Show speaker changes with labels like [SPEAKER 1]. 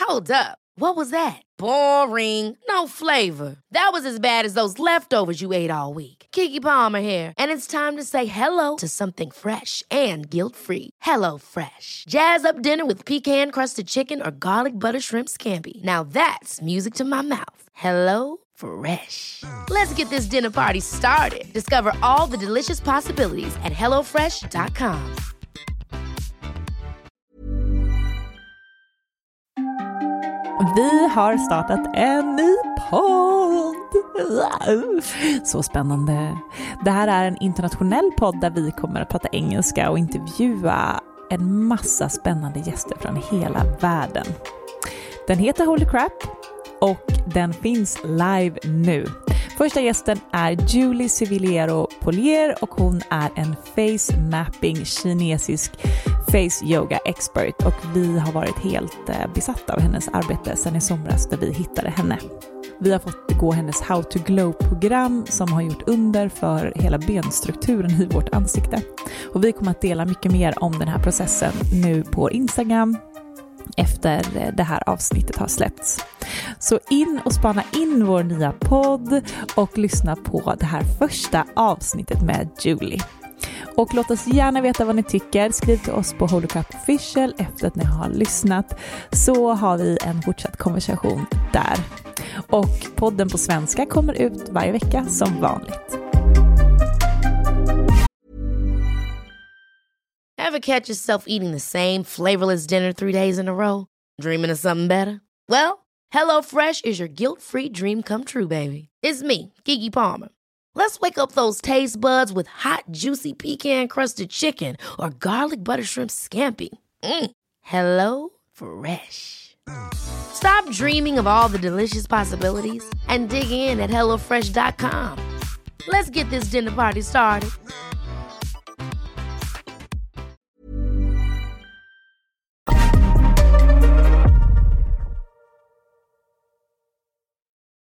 [SPEAKER 1] Hold up. What was that? Boring. No flavor. That was as bad as those leftovers you ate all week. Keke Palmer here, and it's time to say hello to something fresh and guilt-free. Hello Fresh. Jazz up dinner with pecan-crusted chicken or garlic butter shrimp scampi. Now that's music to my mouth. Hello Fresh. Let's get this dinner party started. Discover all the delicious possibilities at hellofresh.com.
[SPEAKER 2] Vi har startat en ny podd. Så spännande. Det här är en internationell podd där vi kommer att prata engelska och intervjua en massa spännande gäster från hela världen. Den heter Holy Crap och den finns live nu. Första gästen är Julie Civiliero Polier och hon är en face mapping kinesisk face yoga expert och vi har varit helt besatta av hennes arbete sedan i somras där vi hittade henne. Vi har fått gå hennes How to Glow-program som har gjort under för hela benstrukturen i vårt ansikte. Och vi kommer att dela mycket mer om den här processen nu på Instagram efter det här avsnittet har släppts. Så in och spana in vår nya podd och lyssna på det här första avsnittet med Julie. Och låt oss gärna veta vad ni tycker. Skriv till oss på Holy Crap Official efter att ni har lyssnat, så har vi en fortsatt konversation där. Och podden på svenska kommer ut varje vecka som vanligt.
[SPEAKER 1] Ever catch yourself eating the same flavorless dinner 3 days in a row? Dreaming of something better? Well, HelloFresh is your guilt-free dream come true, baby. It's me, Keke Palmer. Let's wake up those taste buds with hot, juicy pecan-crusted chicken or garlic butter shrimp scampi. Hello Fresh. Stop dreaming of all the delicious possibilities and dig in at HelloFresh.com. Let's get this dinner party started.